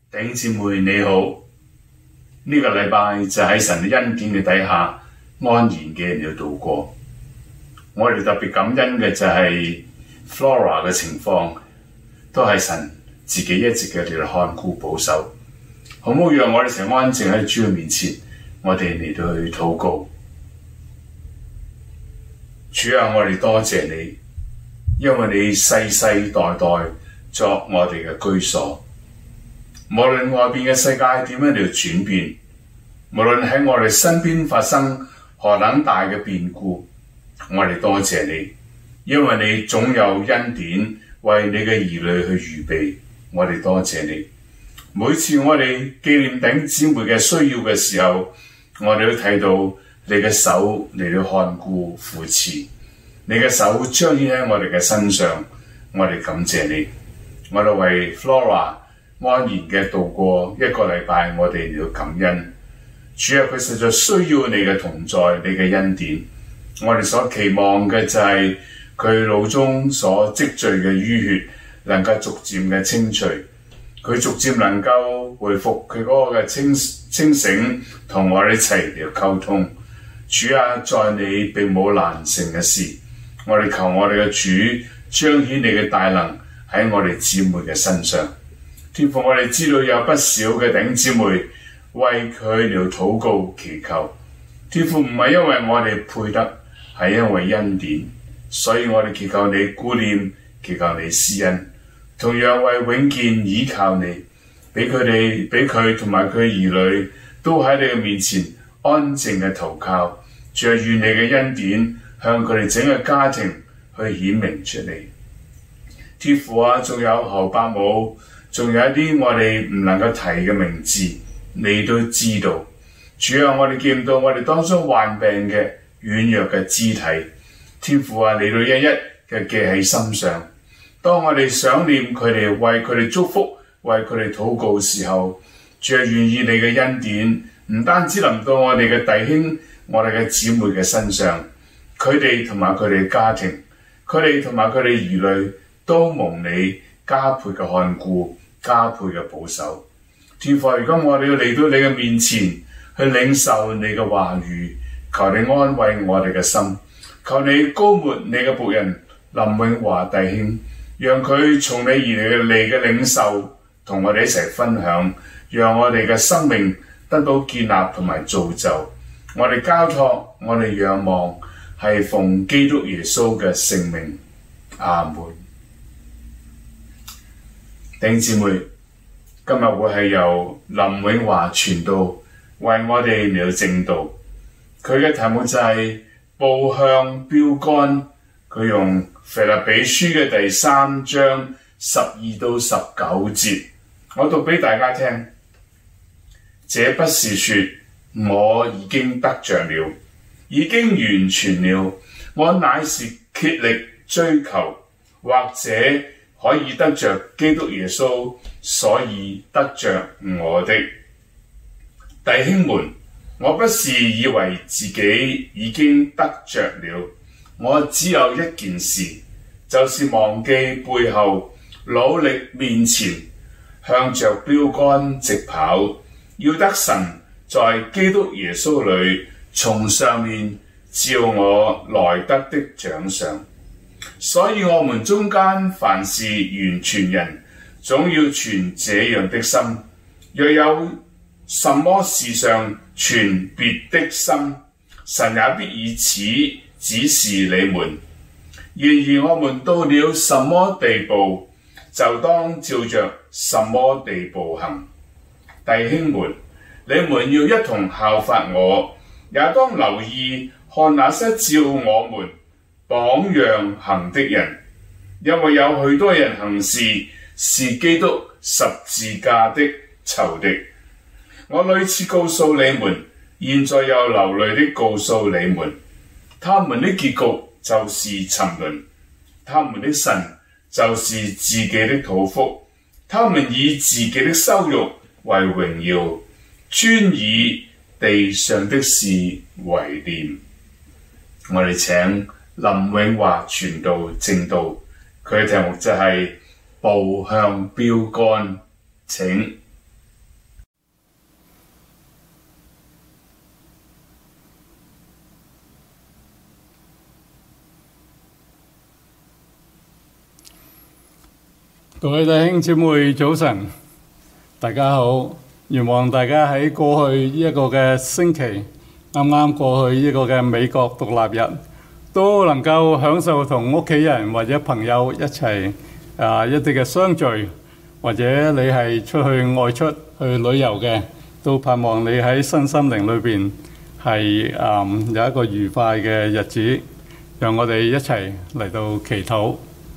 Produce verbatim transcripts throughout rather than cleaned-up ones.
弟兄姊妹你好，呢、這個禮拜就喺神嘅恩典嘅底下安然嘅嚟度過。我哋特別感恩嘅就係 Flora 嘅情況，都係神自己一直嘅嚟看顧保守。好唔好讓我哋成安靜喺主嘅面前，我哋嚟到去禱告。主啊，我哋多謝你，因為你世世代代作我哋嘅居所。無論外邊嘅世界點樣嚟轉變，無論喺我哋身邊發生何等大嘅變故，我哋多謝你，因為你總有恩典為你嘅兒女去預備。我哋多謝你，每次我哋紀念弟兄姊妹嘅需要嘅時候，我哋都睇到你嘅手嚟到看顧扶持，你嘅手彰顯喺我哋嘅身上。我哋感謝你，我哋為 Flora 安然嘅度過一個禮拜，我哋要感恩。主啊，佢實在需要你嘅同在，你嘅恩典。我哋所期望嘅就係佢腦中所積聚嘅淤血能夠逐漸嘅清除，佢逐漸能夠恢復佢嗰個嘅清清醒，同我哋一齊嚟溝通。主啊，在你並冇難成嘅事，我哋求我哋嘅主彰顯你嘅大能喺我哋姊妹嘅身上。天父，我哋知道有不少嘅弟兄姊妹為佢嚟禱告祈求。天父，唔係因為我哋配得，係因為恩典，所以我哋祈求你顧念，祈求你施恩，同樣為永健倚靠你，俾佢哋，俾佢同埋佢兒女都喺你嘅面前安靜嘅投靠。主啊，願你嘅恩典向佢哋整個家庭去顯明出嚟。天父啊，仲有侯伯母，仲有一啲我哋唔能夠提嘅名字，你都知道。主啊，我哋見到我哋當中患病嘅軟弱嘅肢體，天父啊，你都一一嘅記喺心上。當我哋想念佢哋，為佢哋祝福，為佢哋禱告嘅時候，主啊，願意你嘅恩典唔單止臨到我哋嘅弟兄、我哋嘅姊妹嘅身上，佢哋同埋佢哋嘅家庭，佢哋同埋佢哋兒女都蒙你加倍嘅看顧，加倍嘅保守。天父，如果我哋要嚟到你嘅面前去領受你嘅話語，求你安慰我哋嘅心，求你膏抹你嘅僕人林永華弟兄，讓佢從你而嚟嘅領受同我哋一齊分享，讓我哋嘅生命得到建立同埋造就。我哋交託，我哋仰望，係奉基督耶穌嘅聖名。阿門。弟兄姊妹，今日會係由林永華傳道為我哋嚟到證道。佢嘅題目就係步向標竿。佢用腓立比書嘅第三章十二到十九節，我讀俾大家聽。這不是說我已經得着了，已經完全了，我乃是竭力追求，或者可以得着基督耶穌，所以得着我的。弟兄們，我不是以為自己已經得着了，我只有一件事，就是忘記背後，努力面前，向着標竿直跑，要得神在基督耶穌裏從上面召我來得的獎賞。所以我們中間凡是完全人，總要存這樣的心。若有什麼事上存別的心，神也必以此指示你們。然而我們到了什麼地步，就當照着什麼地步行。弟兄們，你們要一同效法我，也當留意看那些照我們榜樣行的人，因為有許多人行事是基督十字架的仇敵。我屢次告訴你們，現在又流淚的告訴你們，他們的結局就是沉淪，他們的神就是自己的肚腹，他們以自己的羞辱為榮耀，專以地上的事為念。我哋請林永華傳道證道，佢嘅題目就係步向標竿。請各位弟兄姊妹早晨，大家好，願望大家喺過去呢一個嘅星期，啱啱過去呢個嘅美國獨立日，都能夠享受同屋企人或者朋友一齊啊一啲嘅相聚，或者你係出去外出去旅遊嘅，都盼望你喺身心靈裏邊係啊有一個愉快嘅日子，讓我哋一齊嚟到祈禱。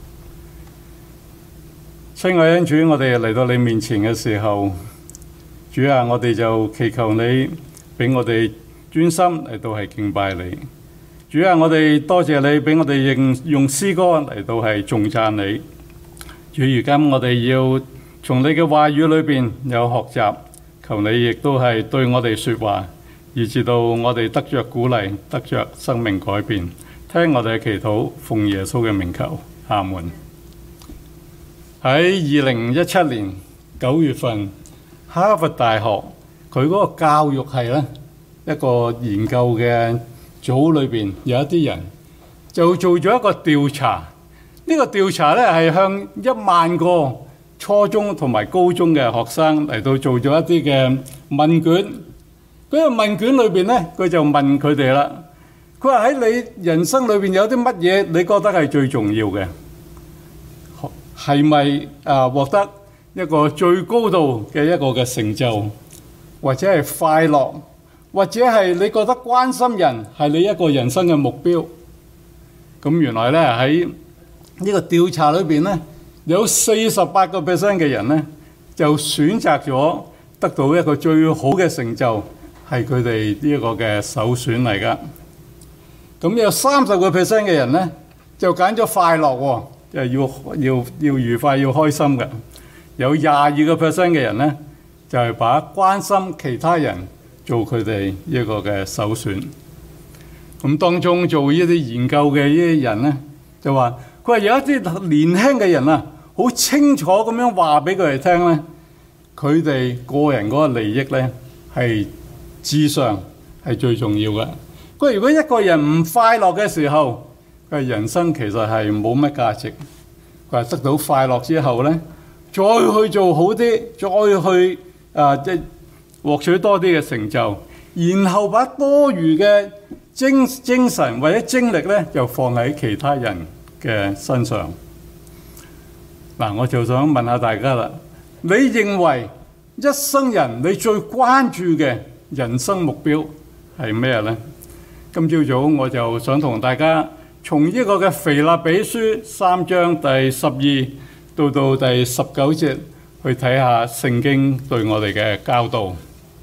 親愛恩主，我哋嚟到你面前嘅時候，主啊，我哋就祈求你俾我哋專心嚟到係敬拜你。主啊，我哋多謝你俾我哋用用詩歌嚟到係頌讚你。主，如今我哋要從你嘅話語裏邊有學習，求你亦都係對我哋說話，以至到我哋得着鼓勵，得着生命改變。聽我哋嘅祈禱，奉耶穌嘅名求，阿門。喺二零一七年九月份，哈佛大學佢嗰個教育系咧一個研究嘅組裏邊有一啲人就做咗一個調查。呢個調查咧係向一萬個初中同埋高中嘅學生嚟到做咗一啲嘅問卷。嗰個問卷裏邊咧，佢就問佢哋啦。佢話喺你人生裏邊有啲乜嘢你覺得係最重要嘅？係咪啊獲得一個最高度嘅一個嘅成就，或者係快樂，或者係你覺得關心人係你一個人生嘅目標？咁原來咧喺呢個調查裏邊咧，有四十八個 percent 嘅人咧就選擇咗得到一個最好嘅成就，係佢哋呢一個嘅首選嚟噶。咁有三十個 percent 嘅人咧就揀咗快樂喎。即係要要要愉快要開心嘅。有廿二個 percent 嘅人咧，就係把關心其他人做佢哋一個嘅首選。咁當中做呢啲研究嘅呢啲人咧，就話佢話有一啲年輕嘅人啊，好清楚咁樣話俾佢哋聽咧，佢哋個人嗰個利益咧係至上係最重要嘅。佢話如果一個人唔快樂嘅時候，佢人生其實係冇乜價值。佢話得到快樂之後咧，再去做好啲，再去啊即係獲取多啲嘅成就，然後把多餘嘅精精神或者精力咧，就放喺其他人嘅身上。嗱，我就想問下大家啦，你認為一生人你最關注嘅人生目標係咩咧？今朝早我就想同大家從呢個嘅腓立比書三章第十二到到第十九節去睇下聖經對我哋嘅教導。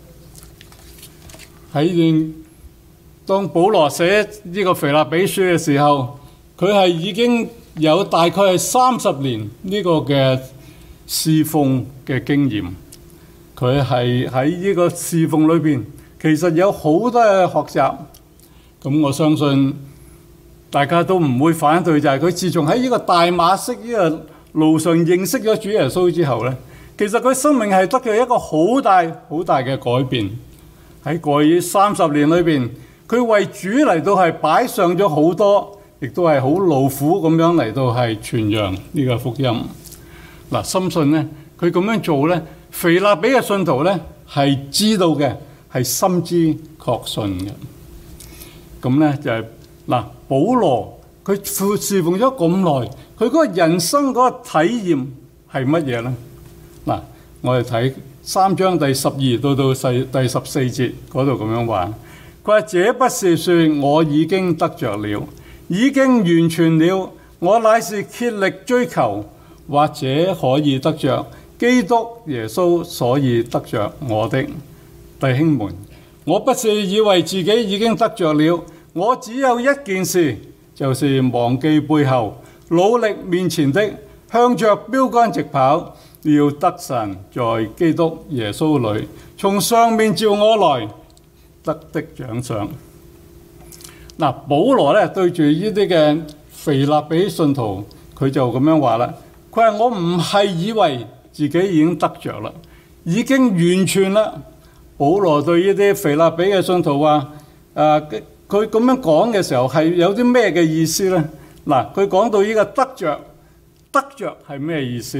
喺當保羅寫呢個腓立比書嘅時候，佢係已經有大概係三十年呢個嘅侍奉嘅經驗。佢係喺呢個侍奉裏邊，其實有好多嘅學習。咁我相信大家都唔會反對，就係佢自從喺呢個大馬色呢個路上認識咗主耶穌之後咧，其實佢生命係得咗一個好大好大嘅改變。喺過去三十年裏邊，佢為主嚟到係擺上咗好多，亦都係好勞苦咁樣嚟到係傳揚呢個福音。嗱，深信咧，佢咁樣做咧，腓立比嘅信徒咧係知道嘅，係深知確信嘅。咁咧就係嗱，保羅佢侍奉咗咁耐，佢嗰個人生嗰個體驗係乜嘢咧？嗱，我哋睇三章第十二到到第十四節嗰度咁樣話，佢話：這不是說我已經得着了，已經完全了，我乃是竭力追求，或者可以得着基督耶穌，所以得着我的。弟兄們，我不是以為自己已經得着了，我只有一件事，就是忘記背後，努力面前的，向着標竿直跑，要得神在基督耶穌裏從上面召我來得的獎賞。嗱，保羅咧對住呢啲嘅腓立比信徒，佢就咁樣話啦。佢話：我唔係以為自己已經得着啦，已經完全啦。保羅對呢啲腓立比嘅信徒話：誒，佢咁樣講嘅時候係有啲咩嘅意思咧？嗱，佢講到呢個得着，得着係咩意思咧？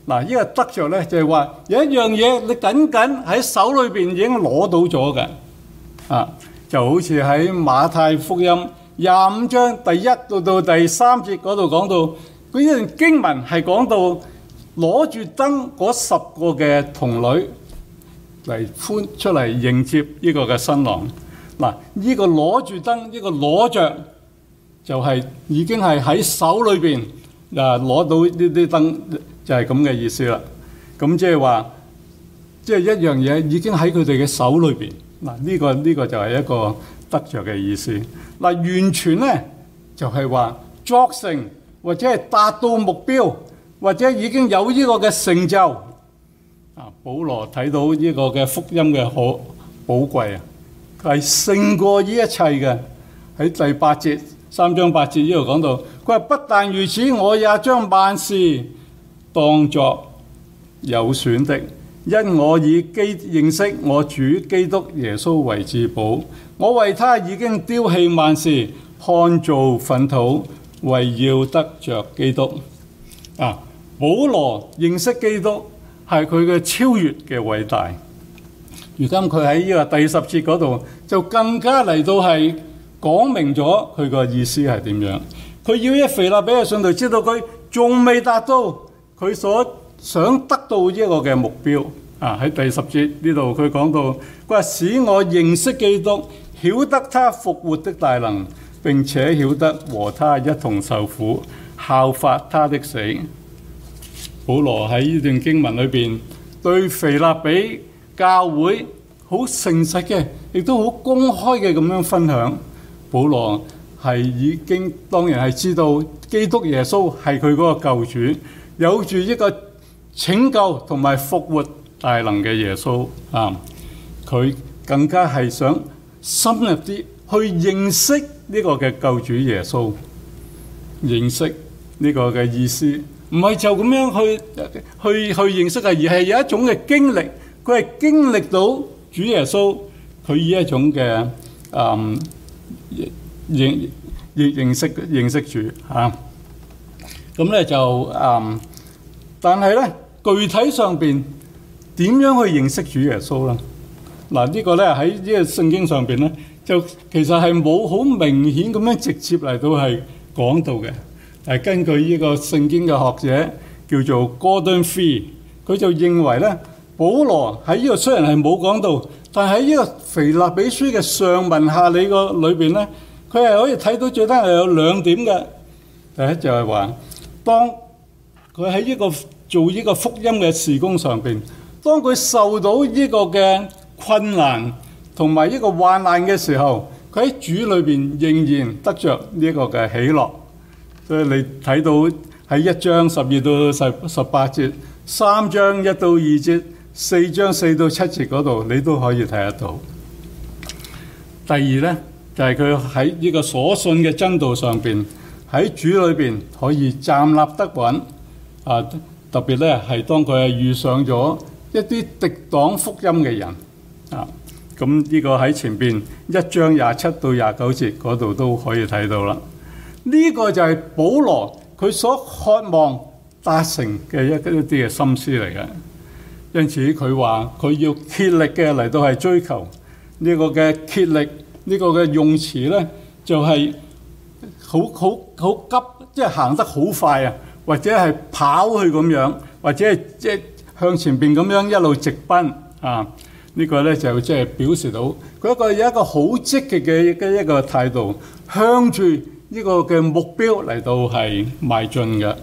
嗱，呢個得着咧就係話有一樣嘢你僅僅喺手裏邊已經攞到咗嘅，啊，就好似喺馬太福音廿五章第一到到第三節嗰度講到，嗰一段經文係講到攞住燈嗰十個嘅童女嚟歡出嚟迎接呢個嘅新郎。嗱，呢個攞住燈，呢個攞着就係已經係喺手裏邊啊攞到呢啲燈，就係咁嘅意思啦。咁即係話，即係一樣嘢已經喺佢哋嘅手裏邊。嗱，呢個呢個就係一個得着嘅意思。嗱，完全咧就係話作成或者係達到目標，或者已經有呢個嘅成就。啊，保羅睇到呢個嘅福音嘅可寶貴啊！係勝過呢一切嘅。喺第八節三章八節呢度講到，佢話不但如此，我也將萬事當作有損的，因我以基認識我主基督耶穌為至寶。我為他已經丟棄萬事，看作糞土，為要得着基督。啊，保羅認識基督係佢嘅超越嘅偉大。如今佢喺呢個第十節嗰度就更加嚟到係講明咗佢個意思係點樣。佢要一腓立比嘅信徒知道佢仲未達到佢所想得到呢個嘅目標。啊，喺第十節呢度佢講到，佢話使我認識基督，曉得他復活的大能，並且曉得和他一同受苦，效法他的死。保羅喺呢段經文裏邊對腓立比教會好誠實嘅，亦都好公開嘅咁樣分享。保羅係已經當然係知道基督耶穌係佢嗰個救主，有住一個拯救同埋復活大能嘅耶穌啊！佢更加係想深入啲去認識呢個嘅救主耶穌，認識呢個嘅意思，唔係就咁樣去去去認識啊，而係有一種嘅經歷。佢係經歷到主耶穌，佢以一種嘅誒認認認識認識主嚇。咁咧就誒，但係咧具體上邊點樣去認識主耶穌咧？嗱，呢個咧喺呢個聖經上邊咧，就其實係冇好明顯咁樣直接嚟到係講到嘅。係根據呢個聖經嘅學者叫做 Gordon Fee，佢就認為咧。保羅喺呢個雖然係冇講到，但係喺呢個腓立比書嘅上文下理個裏邊咧，佢係可以睇到最低係有兩點嘅。第一就係話，當佢喺呢個做呢個福音嘅事工上邊，當佢受到呢個嘅困難同埋呢個患難嘅時候，佢喺主裏邊仍然得着呢個嘅喜樂。所以你睇到喺一章十二到十十八節，三章一到二節。四章四到七節嗰度，你都可以睇得到。第二咧，就係佢喺呢個所信嘅真道上邊，喺主裏邊可以站立得穩。啊，特別咧係當佢係遇上咗一啲敵擋福音嘅人。啊，咁呢個喺前邊一章廿七到廿九節嗰度都可以睇到啦。呢、這個就係保羅佢所渴望達成嘅一一啲嘅心思嚟嘅。因此佢話佢要竭力嘅嚟到係追求呢個嘅竭力，呢個嘅用詞咧就係好好好急，即係行得好快啊，或者係跑去咁樣，或者係即係向前邊咁樣一路直奔啊！呢個咧就即係表示到佢一個有一個好積極嘅嘅一個態度，向住呢個嘅目標嚟到係邁進嘅。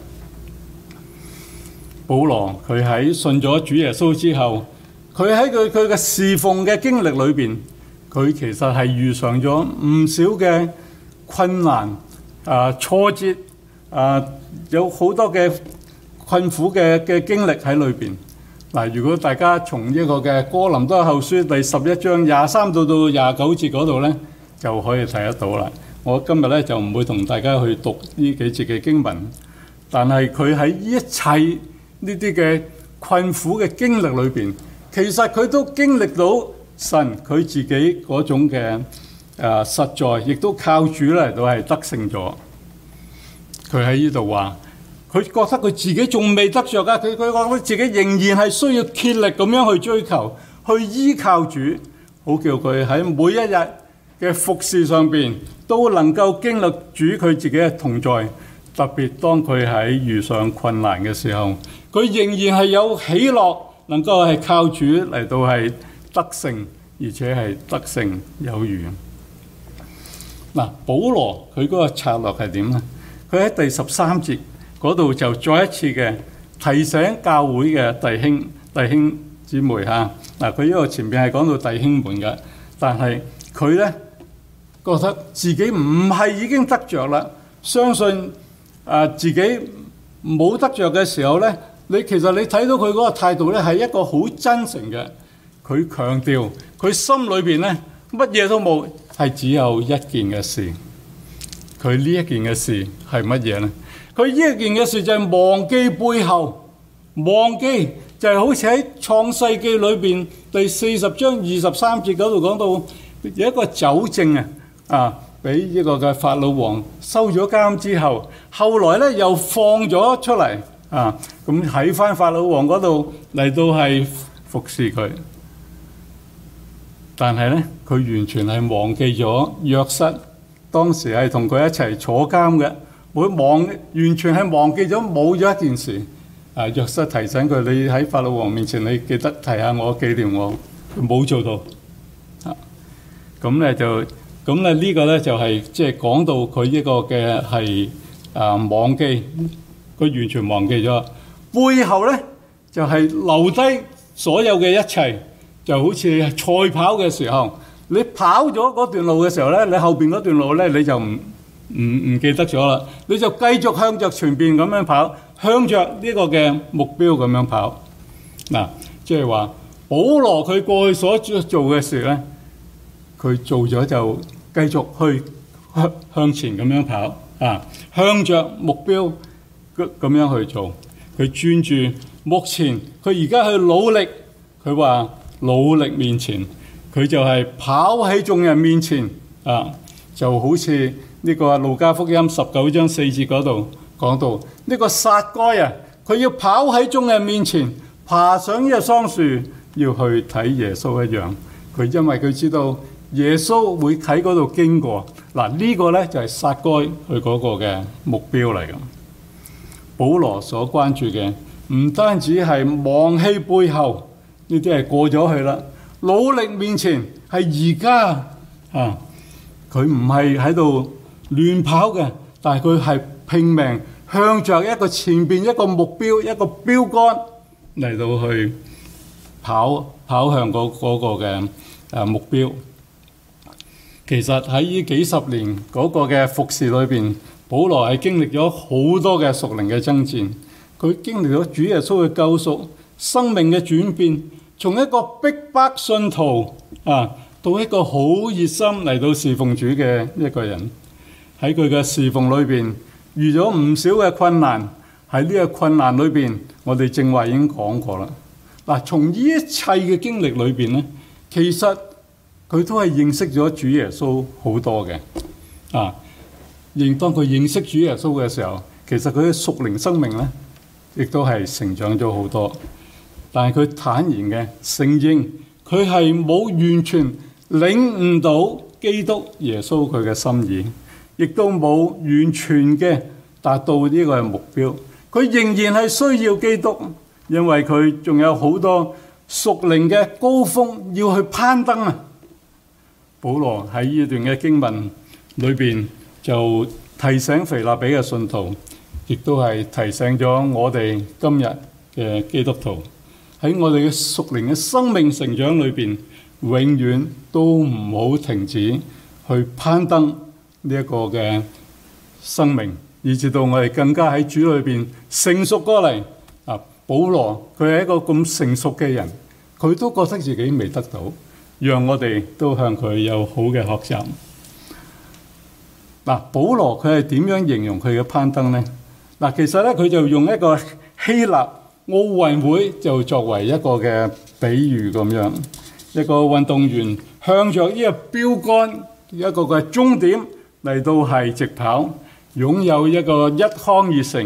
保羅佢喺信咗主耶穌之後，佢喺佢佢嘅侍奉嘅經歷裏邊，佢其實係遇上咗唔少嘅困難啊、挫折啊，有好多嘅困苦嘅嘅經歷喺裏邊。嗱，如果大家從呢個嘅哥林多後書第十一章廿三到到廿九節嗰度咧，就可以睇得到啦。我今日咧就唔會同大家去讀呢幾節嘅經文，但係佢喺一切呢啲嘅困苦嘅經歷裏邊，其實佢都經歷到神佢自己嗰種嘅誒、呃、實在，亦都靠主嚟到係得勝咗。佢喺呢度話： 佢覺得佢自己仲未得着㗎，佢佢覺得自己仍然係需要竭力咁樣去追求，去依靠主，好叫佢喺每一日嘅服事上邊都能夠經歷主佢自己嘅同在。特別當佢喺遇上困難嘅時候，佢仍然係有喜樂，能夠係靠主嚟到係得勝，而且係得勝有餘。嗱，保羅佢嗰個策略係點呢？佢喺第十三節嗰度就再一次嘅提醒教會嘅弟兄弟兄姊妹嚇。嗱，佢呢個前邊係講到弟兄們嘅，但係佢咧覺得自己唔係已經得着啦，相信啊自己冇得着嘅時候咧，你其實你睇到佢嗰個態度咧係一個好真誠嘅。佢強調佢心裏邊咧乜嘢都冇，係只有一件嘅事。佢呢一件嘅事係乜嘢呢？佢呢一件嘅事就係忘記背後，忘記就係好似喺創世記裏邊第四十章二十三節嗰度講到有一個酒政啊，啊，俾呢個嘅法老王收咗監之後，後來咧又放咗出嚟啊，咁喺翻法老王嗰度嚟到係服侍佢。但係咧，佢完全係忘記咗約瑟當時係同佢一齊坐監嘅，會忘完全係忘記咗冇咗一件事。啊，約瑟提醒佢：你喺法老王面前，你記得提下我，紀念我。佢冇做到。啊，咁咧就咁咧呢個咧就係即係講到佢呢個嘅係啊忘記，佢完全忘記咗。背後咧就係留低所有嘅一切。就好似賽跑嘅時候，你跑咗嗰段路嘅時候咧，你後邊嗰段路咧你就唔唔唔記得咗啦，你就繼續向着前邊咁樣跑，向着呢個嘅目標咁樣跑。嗱，即係話保羅佢過去所做嘅事咧，佢做咗就繼續去向向前咁樣跑啊，向着目標咁樣去做。佢專注目前，佢而家去努力，佢話。努力面前，佢就係跑喺眾人面前啊！就好似呢個路加福音十九章四節嗰度講到，呢、這個撒該啊，佢要跑喺眾人面前，爬上呢個桑樹，要去睇耶穌一樣。佢因為佢知道耶穌會喺嗰度經過。嗱、這個，呢個咧就係撒該佢嗰個嘅目標嚟嘅。保羅所關注嘅唔單止係忘棄背後。呢啲係過咗去啦，努力面前係而家啊！佢唔係喺度亂跑嘅，但係佢係拼命向着一個前邊一個目標一個標杆嚟到去跑跑向嗰嗰個嘅誒目標。其實喺呢幾十年嗰個嘅服事裏邊，保羅係經歷咗好多嘅屬靈嘅爭戰，佢經歷咗主耶穌嘅救贖、生命嘅轉變。從一個逼迫信徒啊，到一個好熱心嚟到侍奉主嘅一個人，喺佢嘅侍奉裏邊遇咗唔少嘅困難。喺呢個困難裏邊，我哋正話已經講過啦。嗱，從呢一切嘅經歷裏邊咧，其實佢都係認識咗主耶穌好多嘅啊。認當佢認識主耶穌嘅時候，其實佢嘅屬靈生命咧，亦都係成長咗好多。但係佢坦然嘅承認，佢係冇完全領悟到基督耶穌佢嘅心意，亦都冇完全嘅達到呢個目標。佢仍然係需要基督，因為佢仲有好多屬靈嘅高峰要去攀登啊！保羅喺呢段嘅經文裏邊就提醒腓立比嘅信徒，亦都係提醒咗我哋今日嘅基督徒。喺我哋嘅屬靈嘅生命成長裏邊，永遠都唔好停止去攀登呢一個嘅生命，以至到我哋更加喺主裏邊成熟過嚟。啊，保羅佢係一個咁成熟嘅人，佢都覺得自己未得到，讓我哋都向佢有好嘅學習。嗱，保羅佢係點樣形容佢嘅攀登呢？嗱，其實咧佢就用一個希臘奧運會就作為一個嘅比喻咁樣，一個運動員向着呢個標杆一個嘅終點嚟到係直跑，擁有一個一腔熱誠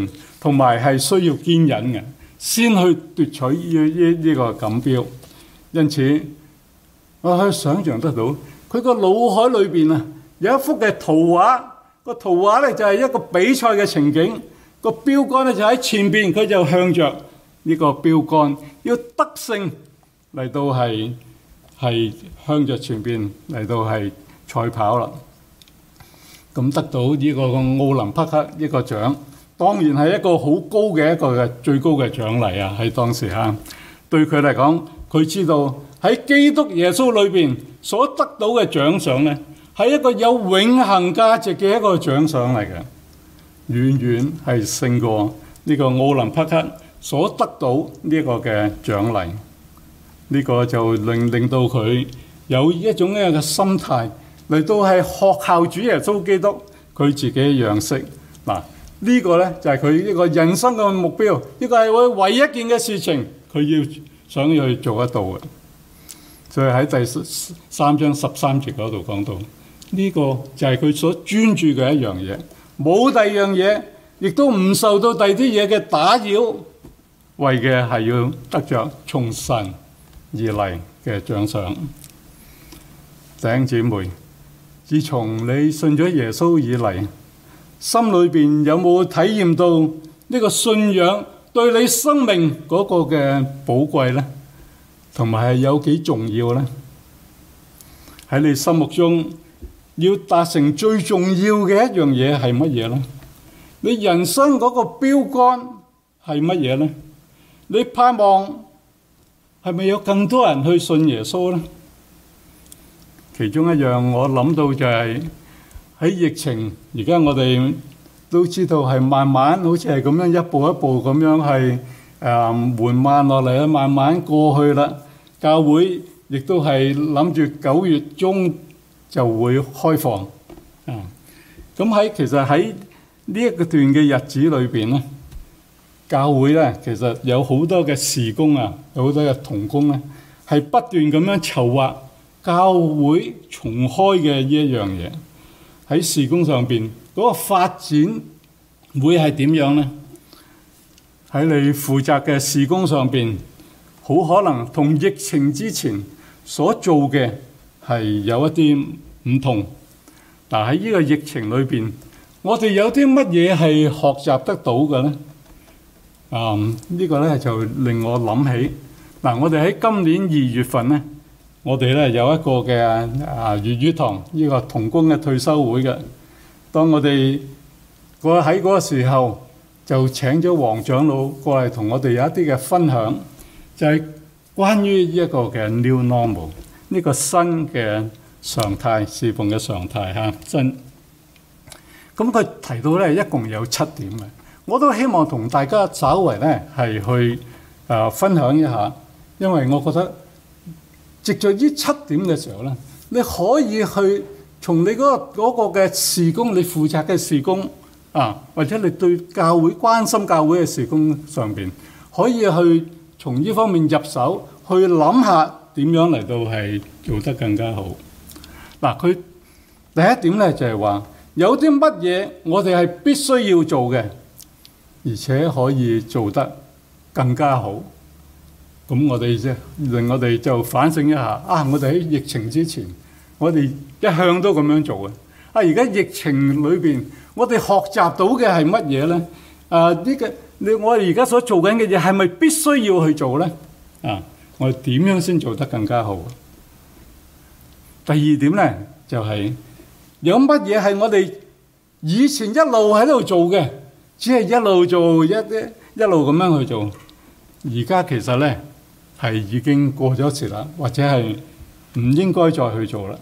同埋係需要堅忍嘅，先去奪取呢呢呢個錦標。因此，我可以想像得到，佢個腦海裏邊啊有一幅嘅圖畫，個圖畫咧就係一個比賽嘅情景，個標杆咧就喺前邊，佢就向着呢個標杆要得勝嚟到係係向着前邊嚟到係賽跑啦。咁得到呢個奧林匹克一個獎，當然係一個好高嘅一個嘅最高嘅獎勵啊！喺當時嚇，對佢嚟講，佢知道喺基督耶穌裏邊所得到嘅獎賞咧，係一個有永恆價值嘅一個獎賞嚟嘅，遠遠係勝過呢個奧林匹克所得到呢個嘅獎勵。呢個就令令到佢有一種咁嘅心態。嚟到係學效主耶穌基督佢自己嘅樣式嗱，呢個咧就係佢一個人生嘅目標，呢個係佢唯一一件嘅事情，佢要想要去做得到嘅。所以喺第三章十三節嗰度講到，呢個就係佢所專注嘅一樣嘢，冇第二樣嘢，亦都唔受到第二啲嘢嘅打擾，為嘅係要得着從神而嚟嘅獎賞。弟兄姊妹，自從你信咗耶穌以嚟，心裏邊有冇體驗到呢個信仰對你生命嗰個嘅寶貴呢？同埋係有幾重要呢？喺你心目中要達成最重要嘅一樣嘢係乜嘢呢？你人生嗰個標杆係乜嘢呢？你盼望係咪有更多人去信耶穌呢？其中一樣我諗到就係喺疫情，而家我哋都知道係慢慢好似係咁樣一步一步咁樣係誒緩慢落嚟啦，慢慢過去啦。教會亦都係諗住九月中就會開放啊。咁喺其實喺呢一個段嘅日子裏邊咧，教會咧其實有好多嘅事工啊，有好多嘅同工咧，係不斷咁樣籌劃教會重開嘅呢一樣嘢。喺事工上邊嗰個發展會係點樣咧？喺你負責嘅事工上邊，好可能同疫情之前所做嘅係有一啲唔同。但喺呢個疫情裏邊，我哋有啲乜嘢係學習得到嘅咧？啊、嗯，這個、呢個咧就令我諗起嗱，我哋喺今年二月份咧，我哋咧有一個嘅啊粵語堂呢個同工嘅退休會嘅。當我哋個喺嗰個時候，就請咗黃長老過嚟同我哋有一啲嘅分享，就係、是、關於一個嘅 New Normal 呢個新嘅常態，侍奉嘅常態嚇真。咁佢提到咧，一共有七點嘅，我都希望同大家稍為咧係去啊、呃、分享一下，因為我覺得藉著呢七點嘅時候咧，你可以去從你嗰、嗰個嘅事工，你負責嘅事工啊，或者你對教會關心教會嘅事工上邊，可以去從呢方面入手，去諗下點樣嚟到係做得更加好。嗱、啊，佢第一點咧就係話，有啲乜嘢我哋係必須要做嘅，而且可以做得更加好。咁我哋啫，令我哋就反省一下啊！我哋喺疫情之前，我哋一向都咁樣做嘅。啊，而家疫情裏邊，我哋學習到嘅係乜嘢咧？啊，呢個你我哋而家所做緊嘅嘢係咪必須要去做咧？啊，我哋點樣先做得更加好？第二點咧，就係、是、有乜嘢係我哋以前一路喺度做嘅，只係一路做一啲一路咁樣去做，而家其實咧係已經過咗時啦，或者係唔應該再去做啦。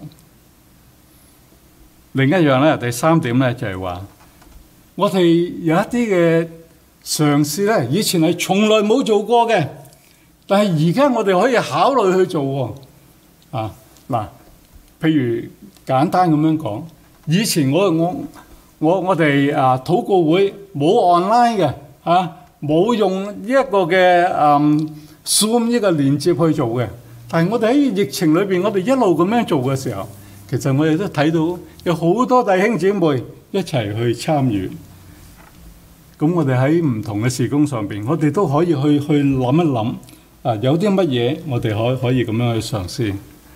另一樣咧，第三點咧就係話，我哋有一啲嘅嘗試咧，以前係從來冇做過嘅，但係而家我哋可以考慮去做喎。啊，嗱。譬如簡單咁樣講，以前我我我我哋啊禱告會冇 online 嘅嚇，冇用呢一個嘅誒 Zoom 呢個連接去做嘅。但係我哋喺疫情裏邊，我哋一路咁樣做嘅時候，其實我哋都睇到有好多弟兄姊妹一齊去參與。 咁我哋喺唔同嘅事工上邊，我哋都可以去去諗一諗啊，有啲乜嘢我哋可可以咁樣去嘗試，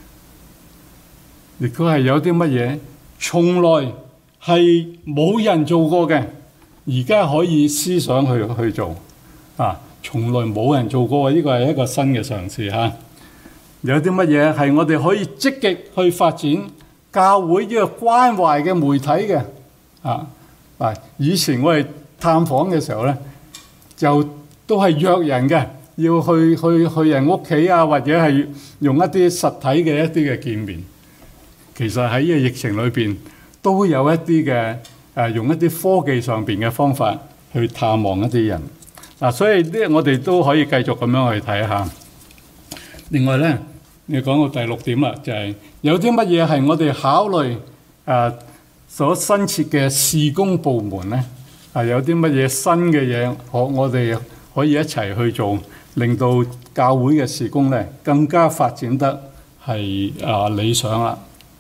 亦都係有啲乜嘢從來係冇人做過嘅，而家可以思想去去做啊！從來冇人做過，呢個係一個新嘅嘗試嚇。有啲乜嘢係我哋可以積極去發展教會呢個關懷嘅媒體嘅啊？嗱，以前我哋探訪嘅時候咧，就都係約人嘅，要去去去人屋企啊，或者係用一啲實體嘅一啲嘅見面。其實喺呢個疫情裏邊，都有一啲嘅誒，用一啲科技上邊嘅方法去探望一啲人。嗱，所以呢，我哋都可以繼續咁樣去睇下。另外咧，你講到第六點啦，就係有啲乜嘢係我哋考慮誒所新設嘅事工部門咧，係有啲乜嘢新嘅嘢，我我哋可以一齊去做，令到教會嘅事工咧更加發展得係啊理想啦。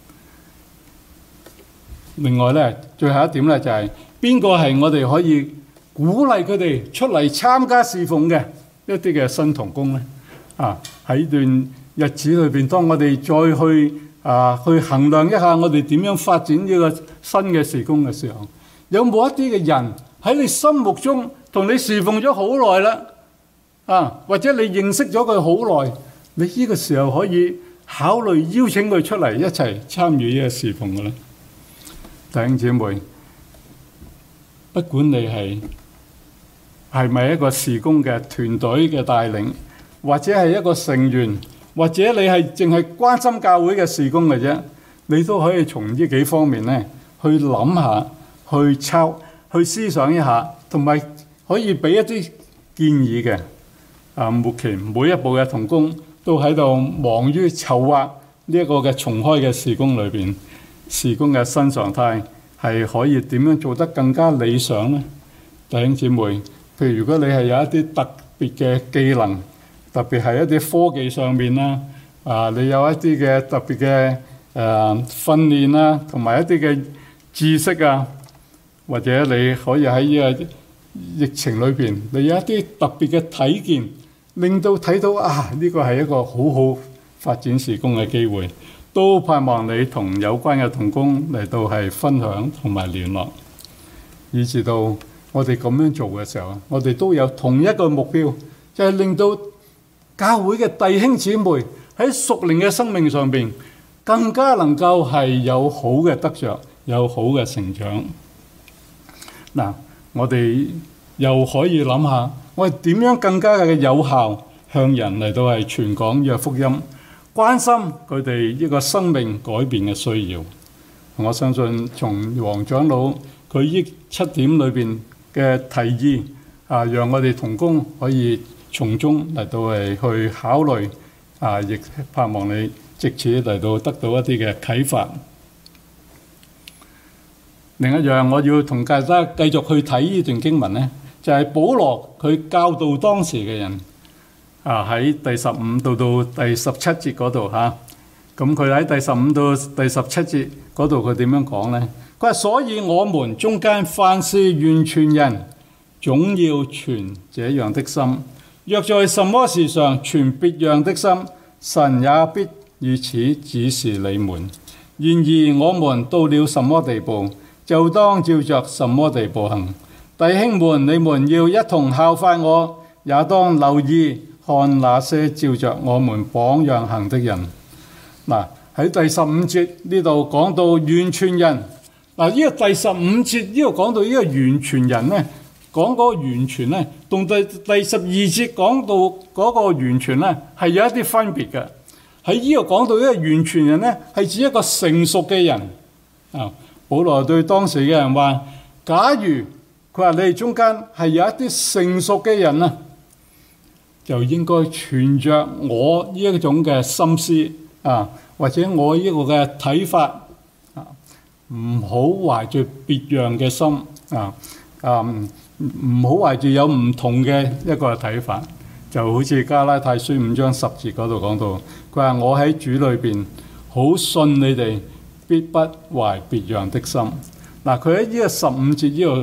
另外咧，最後一點咧就係邊個係我哋可以鼓勵佢哋出嚟參加侍奉嘅一啲嘅新同工咧？啊，喺段日子裏邊，當我哋再去啊去衡量一下我哋點樣發展呢個新嘅事工嘅時候，有冇一啲嘅人喺你心目中同你侍奉咗好耐啦？啊，或者你認識咗佢好耐，你呢個時候可以考慮邀請佢出嚟一齊參與呢個侍奉嘅咧？弟兄姊妹，不管你係係咪一個事工嘅團隊嘅帶領，或者係一個成員，或者你係淨係關心教會嘅事工嘅啫，你都可以從呢幾方面咧去諗下，去抄，去思想一下，同埋可以俾一啲建議嘅。啊，目前每一步嘅同工都喺度忙於籌劃呢一個嘅重開嘅事工裏邊。事工嘅新常態係可以點樣做得更加理想呢？弟兄姊妹，譬如如果你係有一啲特別嘅技能，特別係一啲科技上面啦，啊，你有一啲嘅特別嘅誒訓練啦，同埋一啲嘅知識啊，或者你可以喺呢個疫情裏邊，你有一啲特別嘅體驗，令到睇到啊，呢個係一個好好發展事工嘅機會。都盼望你同有關嘅同工嚟到係分享同埋聯絡，以至到我哋咁樣做嘅時候，我哋都有同一個目標，就係令到教會嘅弟兄姊妹喺屬靈嘅生命上邊更加能夠係有好嘅得着，有好嘅成長。嗱，我哋又可以諗下，我哋點樣更加嘅有效向人嚟到係傳講約福音，關心佢哋呢個生命改變嘅需要。我相信從黃長老佢呢七點裏邊嘅提議啊，讓我哋同工可以從中嚟到係去考慮啊，亦盼望你藉此嚟到得到一啲嘅啟發。另一樣我要同大家繼續去睇呢段經文呢，就係保羅佢教導當時嘅人。啊！喺第十五到到第十七節嗰度嚇，咁佢喺第十五到第十七節嗰度佢點樣講呢？佢話：所以我們中間凡是完全人，總要存這樣的心。若在什麼事上存別樣的心，神也必以此指示你們。然而我們到了什麼地步，就當照着什麼地步行。弟兄們，你們要一同效法我，也當留意看那些照着我們榜樣行的人。嗱，喺第十五節呢度講到完全人。嗱，呢個第十五節呢度講到呢個完全人咧，講嗰個完全咧，同第第十二節講到嗰個完全咧係有一啲分別嘅。喺呢度講到呢個完全人咧，係指一個成熟嘅人。啊，保羅對當時嘅人話：假如佢話你哋中間係有一啲成熟嘅人啊，就應該存着我呢一種嘅心思啊，或者我呢個嘅睇法啊，唔好懷住別樣嘅心啊，啊唔好懷住有唔同嘅一個睇法，就好似加拉太書五章十節嗰度講到，佢話我喺主裏邊好信你哋，必不懷別樣的心。嗱，佢喺呢個十五節呢度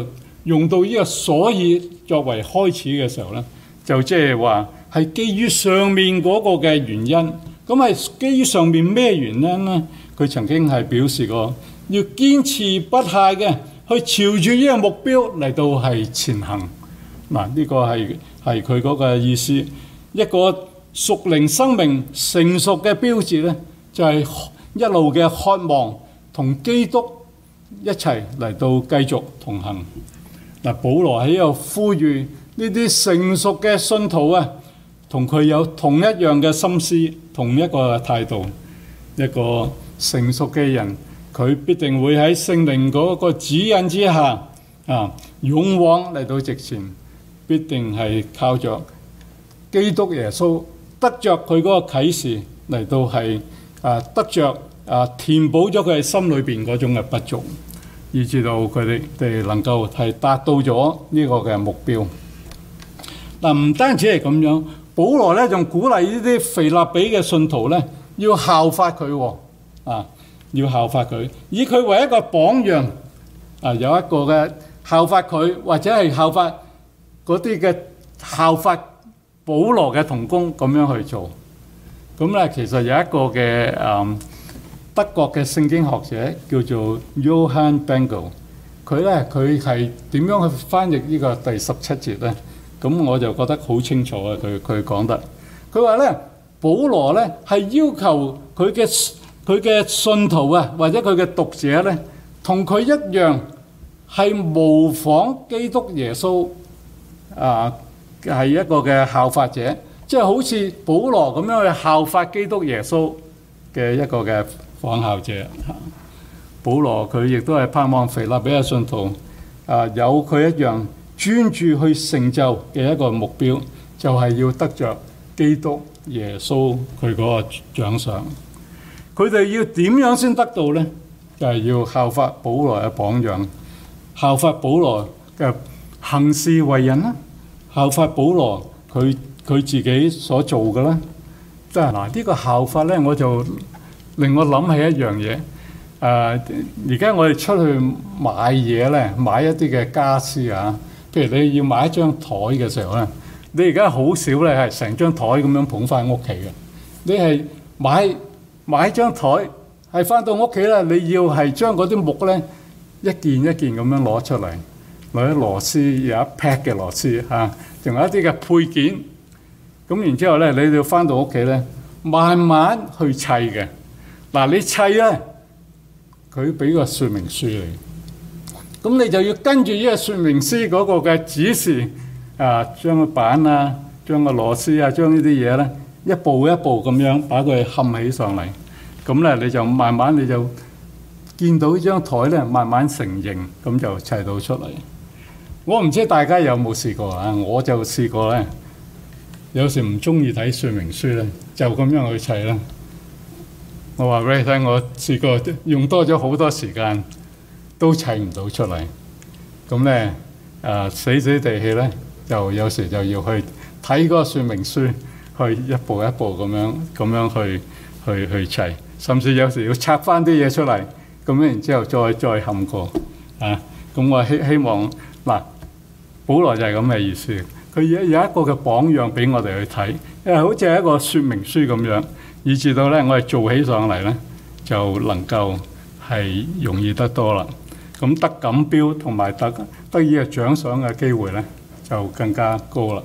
用到呢個所以作為開始嘅時候咧，就即係話係基於上面嗰個嘅原因。咁係基於上面咩原因咧？佢曾經係表示過要堅持不懈嘅去朝住呢個目標嚟到係前行。嗱，呢個係係佢嗰個意思。一個屬靈生命成熟嘅標誌咧，就係一路嘅渴望同基督一齊嚟到繼續同行。嗱，保羅喺度呼籲呢啲成熟嘅信徒啊，同佢有同一樣嘅心思，同一個態度。一個成熟嘅人，佢必定會喺聖靈嗰個指引之下啊，勇往嚟到直前，必定係靠着基督耶穌，得着佢嗰個啟示嚟到係啊，得着啊，填補咗佢哋心裏邊嗰種嘅不足，以至到佢哋哋能夠係達到咗呢個嘅目標。嗱，唔單止係咁樣，保羅咧仲鼓勵呢啲腓立比嘅信徒咧，要效法佢啊，要效法佢，以佢為一個榜樣啊，有一個嘅效法佢，或者係效法嗰啲嘅效法保羅嘅同工咁樣去做。咁咧，其實有一個嘅誒德國嘅聖經學者叫做 Johann Bengel，佢咧佢係點樣去翻譯呢個第十七節咧？咁我就覺得好清楚啊！佢佢講得，佢話咧，保羅咧係要求佢嘅佢嘅信徒啊，或者佢嘅讀者咧，同佢一樣係模仿基督耶穌啊，係一個嘅效法者，即係好似保羅咁樣去效法基督耶穌嘅一個嘅仿效者。保羅佢亦都係盼望腓立比嘅信徒啊，有佢一樣專注去成就嘅一個目標，就係要得着基督耶穌佢嗰個獎賞。佢哋要點樣先得到呢？就係要效法保羅嘅榜樣，效法保羅嘅行事為人啦，效法保羅佢佢自己所做嘅啦。即係嗱，呢個效法咧，我就令我諗起一樣嘢。誒，而家我哋出去買嘢咧，買一啲嘅家私啊，譬如你要買一張台嘅時候咧，你而家好少咧係成張台咁樣捧翻屋企嘅，你係買買張台係翻到屋企咧，你要係將嗰啲木咧一件一件咁樣攞出嚟，攞啲螺絲，有一 pack 嘅螺絲嚇，仲有一啲嘅配件，咁然之後咧，你要翻到屋企咧，慢慢去砌嘅。嗱，你砌咧，佢俾個說明書你，咁你就要跟住呢個說明書嗰個嘅指示啊，將個板啊，將個螺絲啊，將呢啲嘢咧，一步一步咁樣把佢冚起上嚟，咁咧你就慢慢你就見到呢張台咧慢慢成形，咁就砌到出嚟。我唔知大家有冇試過啊？我就試過咧，有時唔中意睇說明書咧，就咁樣去砌啦。我話俾你聽，我試過用多咗好多時間，都砌唔到出嚟。咁咧，誒死死地氣咧，就有時就要去睇嗰個說明書，去一步一步咁樣咁樣去去去砌，甚至有時要拆翻啲嘢出嚟，咁然之後再再冚過啊。咁我希希望嗱，保羅就係咁嘅意思。佢有有一個嘅榜樣俾我哋去睇，誒好似係一個說明書咁樣。以至到咧，我哋做起上嚟咧，就能夠係容易得多啦。咁得錦標同埋得得呢個獎賞嘅機會咧，就更加高啦。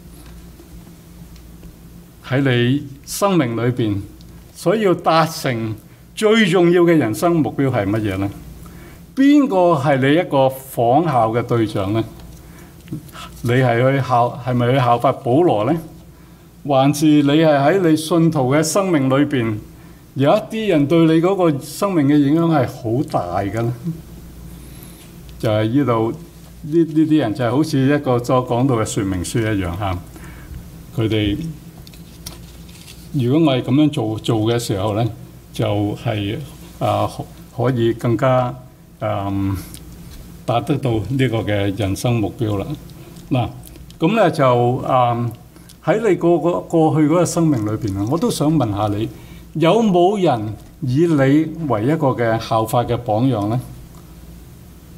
喺你生命裏邊，所要達成最重要嘅人生目標係乜嘢咧？邊個係你一個仿效嘅對象咧？你係去效係咪去效法保羅咧？還是你係喺你信徒嘅生命裏邊，有一啲人對你嗰個生命嘅影響係好大嘅咧？就係呢度呢呢啲人就係好似一個所講到嘅說明書一樣嚇。佢哋如果我哋咁樣做做嘅時候咧，就係、是、啊可以更加嗯達得到呢個嘅人生目標啦。嗱，咁咧就嗯。喺你過過過去嗰個生命裏邊啊，我都想問下你，有冇人以你為一個嘅效法嘅榜樣咧？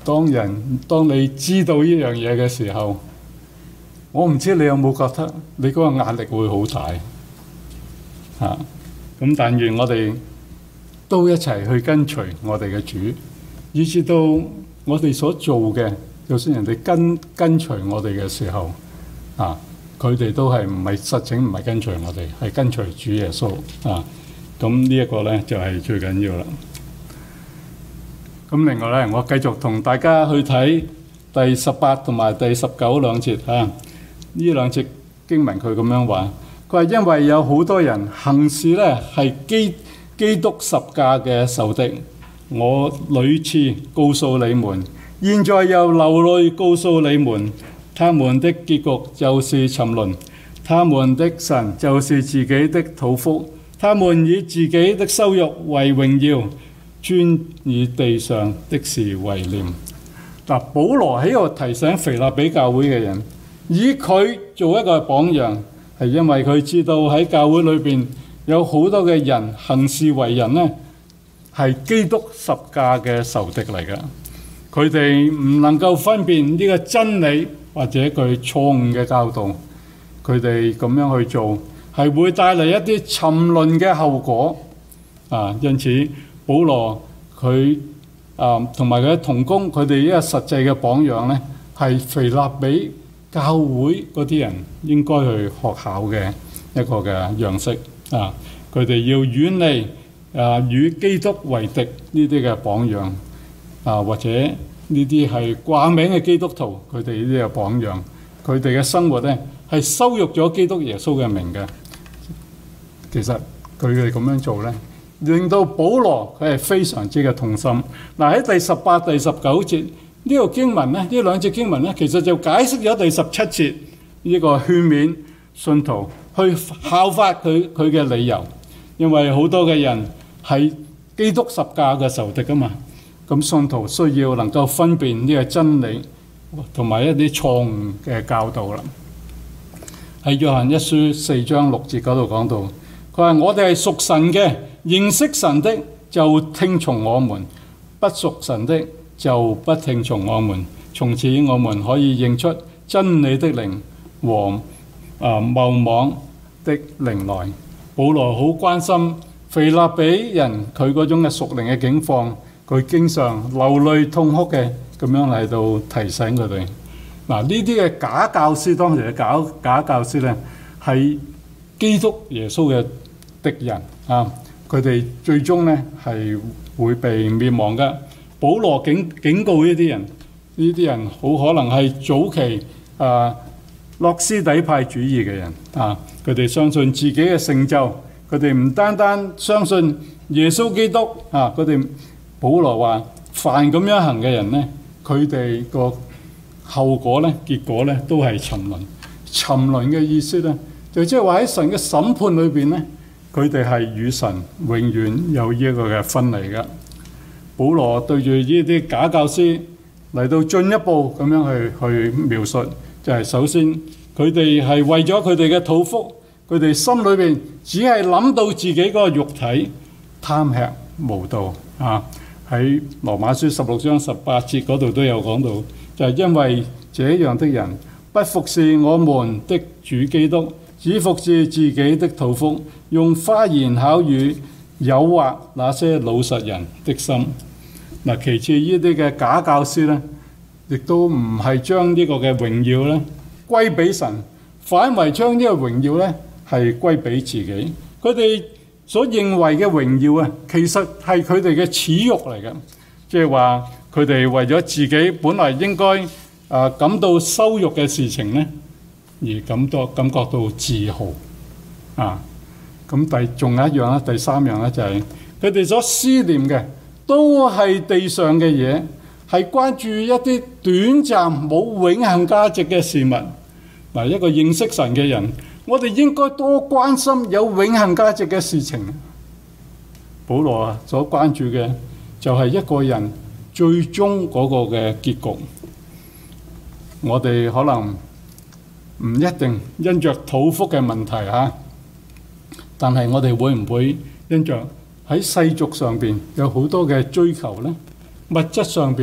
當人當你知道呢樣嘢嘅時候，我唔知你有冇覺得你嗰個壓力會好大嚇。咁但願我哋都一齊去跟隨我哋嘅主，以至到我哋所做嘅，就算人哋跟跟隨我哋嘅時候，啊，佢哋都係唔係實情唔係跟隨我哋，係跟隨主耶穌啊。咁呢一個咧就係最緊要啦。咁另外咧，我繼續同大家去睇第十八同埋第十九兩節啊。呢兩節經文佢咁樣話，佢話因為有好多人行事咧係基基督十架嘅仇敵，我屢次告訴你們，現在又流淚告訴你們，他們的結局就是沉淪，他們的神就是自己的肚腹，他們以自己的羞辱為榮耀，專以地上的事為念。嗱，保羅喺度提醒腓立比教會嘅人，以佢做一個榜樣，係因為佢知道喺教會裏邊有好多嘅人行事為人呢，係基督十架嘅仇敵嚟嘅。佢哋唔能夠分辨呢個真理或者佢錯誤嘅教導，佢哋咁樣去做係會帶嚟一啲沉淪嘅後果啊！因此保羅佢啊同埋佢嘅同工，佢哋呢個實際嘅榜樣呢，係腓立比教會嗰啲人應該去學考嘅一個嘅樣式啊！佢哋要遠離啊與基督為敵呢啲嘅榜樣啊，或者呢啲係掛名嘅基督徒，佢哋呢啲嘅榜樣，佢哋嘅生活呢係羞辱咗基督耶穌嘅名嘅。其實佢哋咁樣做呢，令到保羅佢係非常之嘅痛心。嗱，喺第十八、第十九節呢個經文呢，呢兩節經文呢，其實就解釋咗第十七節呢個勸勉信徒去效法佢佢嘅理由，因為好多嘅人係基督十架嘅仇敵啊嘛。咁信徒需要能夠分辨呢個真理同埋一啲錯誤嘅教導啦。喺約翰一書四章六節嗰度講到，佢話我哋係屬神嘅，認識神的就聽從我們，不屬神的就不聽從我們。從此我們可以認出真理的靈和啊謬妄的靈來。保羅好關心腓立比人佢嗰種嘅屬靈嘅境況，佢經常流淚痛哭嘅咁樣嚟到提醒佢哋。嗱，呢啲嘅假教師，當時嘅假假教師咧，係基督耶穌嘅敵人啊！佢哋最終咧係會被滅亡嘅。保羅警警告呢啲人，呢啲人好可能係早期啊諾斯底派主義嘅人啊！佢哋相信自己嘅成就，佢哋唔單單相信耶穌基督啊！佢哋保羅話：凡咁樣行嘅人咧，佢哋個後果咧、結果咧都係沉淪。沉淪嘅意思咧，就即係話喺神嘅審判裏邊咧，佢哋係與神永遠有呢一個嘅分離嘅。保羅對住呢啲假教師嚟到進一步咁樣去去描述，就係、是、首先佢哋係為咗佢哋嘅肚腹，佢哋心裏邊只係諗到自己嗰個肉體，貪吃無道啊！喺羅馬書十六章十八節嗰度都有講到，就係、是、因為這樣的人不服侍我們的主基督，只服侍自己的肚腹，用花言巧語誘惑那些老實人的心。嗱，其次呢啲嘅假教師咧，亦都唔係將呢個嘅榮耀咧歸俾神，反為將呢個榮耀咧係歸俾自己。佢哋所認為嘅榮耀啊，其實係佢哋嘅恥辱嚟嘅，即係話佢哋為咗自己本來應該啊感到羞辱嘅事情咧，而感到感覺到自豪啊。咁第仲有一樣啦，第三樣咧就係佢哋所思念嘅都係地上嘅嘢，係關注一啲短暫冇永恆價值嘅事物。嗱，一個認識神嘅人，我哋應該多關心有永恆價值嘅事情。保羅啊，所關注嘅就係一個人最終嗰個嘅結局。我哋可能唔一定因着肚腹嘅問題嚇，但係我哋會唔會因着喺世俗上邊有好多嘅追求呢？物質上邊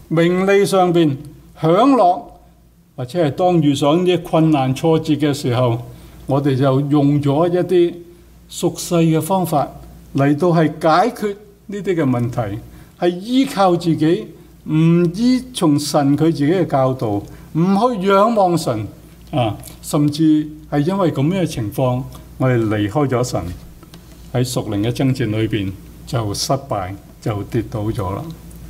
名利上邊享樂，或者係當遇上啲困難挫折嘅時候，我哋就用咗一啲俗世嘅方法嚟到係解決呢啲嘅問題，係依靠自己，唔依從神佢自己嘅教導，唔去仰望神啊，甚至係因為咁樣嘅情況，我哋離開咗神，喺屬靈嘅爭戰裏邊就失敗，就跌倒咗啦。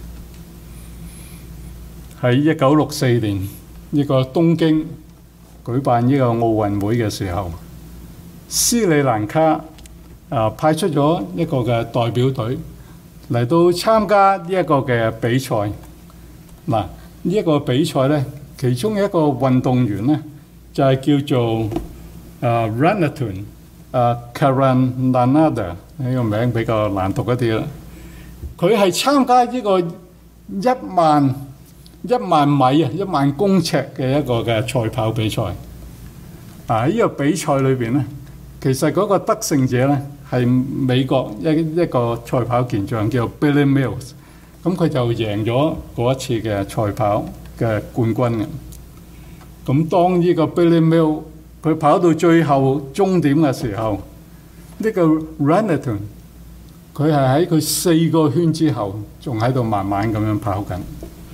喺一九六四年呢個東京舉辦呢個奧運會嘅時候，斯里蘭卡啊派出咗一個嘅代表隊嚟到參加呢一個嘅比賽。嗱，呢一個比賽咧，其中一個運動員咧就係叫做啊 Ranatun 啊 Karananada， 呢個名比較難讀一啲啦。佢係參加呢個一萬一萬米啊，一萬公尺嘅一個嘅賽跑比賽。啊，呢個比賽裏邊咧，其實嗰個得勝者咧係美國一一個賽跑健將叫 Billy Mills， 咁佢就贏咗嗰一次嘅賽跑嘅冠軍嘅。咁當呢個 Billy Mills 佢跑到最後終點嘅時候，呢個 Ranatun 佢係喺佢四個圈之後，仲喺度慢慢咁樣跑緊。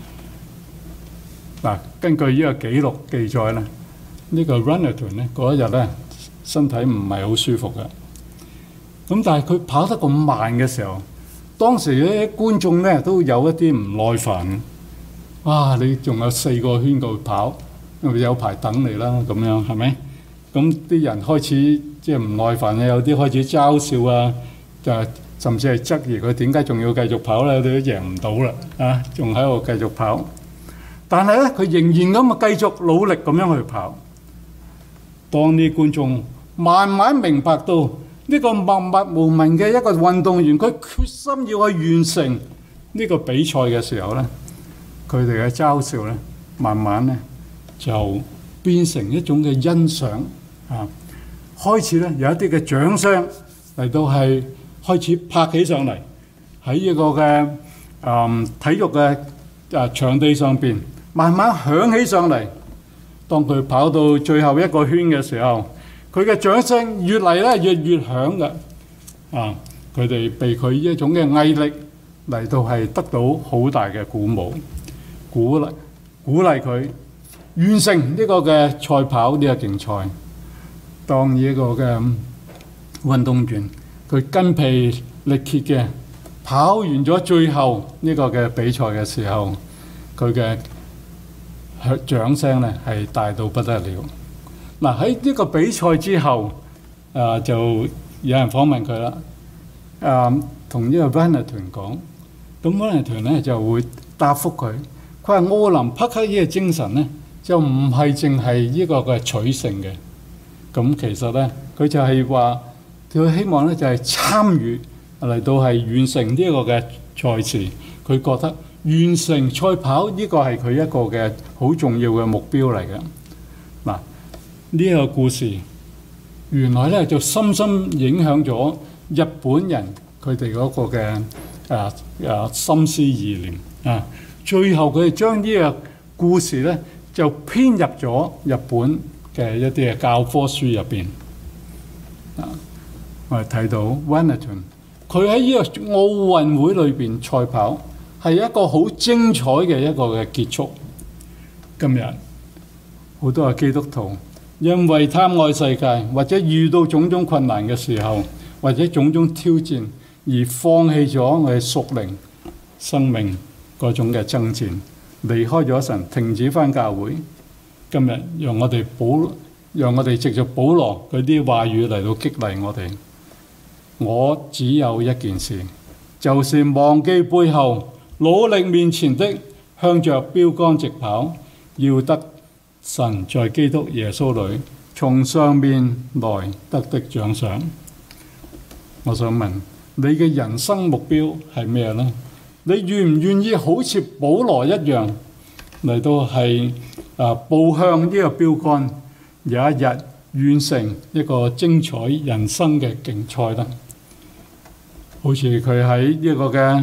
嗱，根據呢個記錄記載咧，呢個 Ranatun 咧嗰一日咧身體唔係好舒服嘅。咁但係佢跑得咁慢嘅時候，當時咧觀眾咧都有一啲唔耐煩。哇！你仲有四個圈度跑，有排等你啦，咁樣係咪？咁啲人開始即係唔耐煩啊，有啲開始嘲笑啊，就甚至係質疑佢點解仲要繼續跑咧？佢都贏唔到啦，啊，仲喺度繼續跑。但係咧，佢仍然咁啊，繼續努力咁樣去跑。當啲觀眾慢慢明白到呢個默默無聞嘅一個運動員，佢決心要去完成呢個比賽嘅時候咧，佢哋嘅嘲笑咧，慢慢咧就變成一種嘅欣賞啊！開始咧有一啲嘅掌聲嚟到係開始拍起上嚟，喺呢個嘅誒體育嘅誒場地上邊。慢慢響起上嚟。當佢跑到最後一個圈嘅時候，佢嘅掌聲越嚟咧越越響嘅。啊，佢哋被佢一種嘅毅力嚟到係得到好大嘅鼓舞，鼓勵鼓勵佢完成呢個嘅賽跑呢個競賽。當呢個嘅運動員佢筋疲力竭嘅跑完咗最後呢個嘅比賽嘅時候，佢嘅掌聲咧係大到不得了。嗱，喺呢個比賽之後，啊就有人訪問佢啦，啊同呢個 Ranatun 講，咁 Ranatun 咧就會答覆佢，佢話奧林匹克呢個精神咧就唔係淨係呢個嘅取勝嘅，咁其實咧佢就係話佢希望咧就係參與嚟到係完成呢一個嘅賽事，佢覺得完成賽跑呢個係佢一個嘅好重要嘅目標嚟嘅。嗱，呢個故事原來咧就深深影響咗日本人佢哋嗰個嘅誒誒心思意念啊。最後佢哋將呢個故事咧就編入咗日本嘅一啲嘅教科書入邊啊。我哋睇到 Ranatun 佢喺呢個奧運會裏邊賽跑，係一個好精彩嘅一個嘅結束。今日好多嘅基督徒因為貪愛世界，或者遇到種種困難嘅時候，或者種種挑戰，而放棄咗我哋屬靈生命嗰種嘅爭戰，離開咗神，停止返教會。今日讓我哋保，讓我哋藉著保羅佢啲話語嚟到激勵我哋。我只有一件事，就是忘記背後，努力面前的，向着標竿直跑，要得神在基督耶穌裏從上面來得的獎賞。我想問你嘅人生目標係咩呢？你願唔願意好似保羅一樣嚟到係啊步向呢個標竿，有一日完成一個精彩人生嘅競賽呢？好似佢喺呢個嘅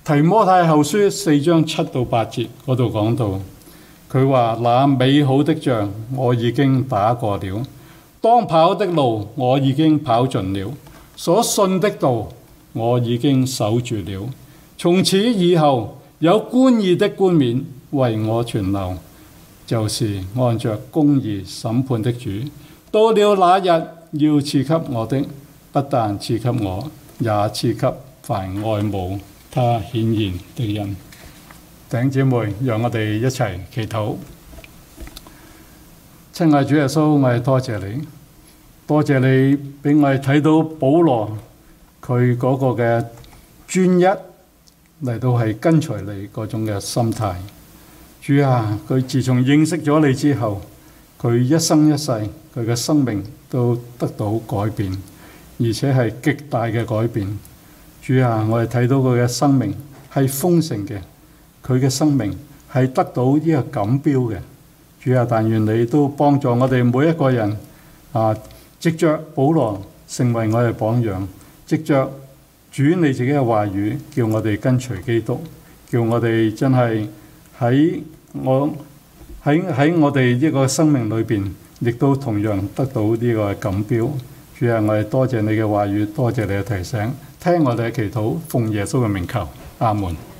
提摩太後書四章七到八節嗰度講到，佢話：那美好的仗我已經打過了，當跑的路我已經跑盡了，所信的道我已經守住了。從此以後，有公義的冠冕為我存留，就是按着公義審判的主。到了那日，要賜給我的，不但賜給我，也賜給凡愛慕他顯現的人。弟兄姊妹，讓我哋一齊祈禱。親愛主耶穌，我哋多謝你，多謝你俾我哋睇到保羅佢嗰個嘅專一嚟到係跟隨你嗰種嘅心態。主啊，佢自從認識咗你之後，佢一生一世佢嘅生命都得到改變，而且係極大嘅改變。主啊，我哋睇到佢嘅生命係豐盛嘅，佢嘅生命係得到呢個錦標嘅。主啊，但願你都幫助我哋每一個人啊，藉着保羅成為我哋榜樣，藉着主你自己嘅話語，叫我哋跟隨基督，叫我哋真係喺我喺喺我哋呢個生命裏邊，亦都同樣得到呢個錦標。主啊，我哋多謝你嘅話語，多謝你嘅提醒，聽我哋嘅祈禱，奉耶穌嘅名求，阿門。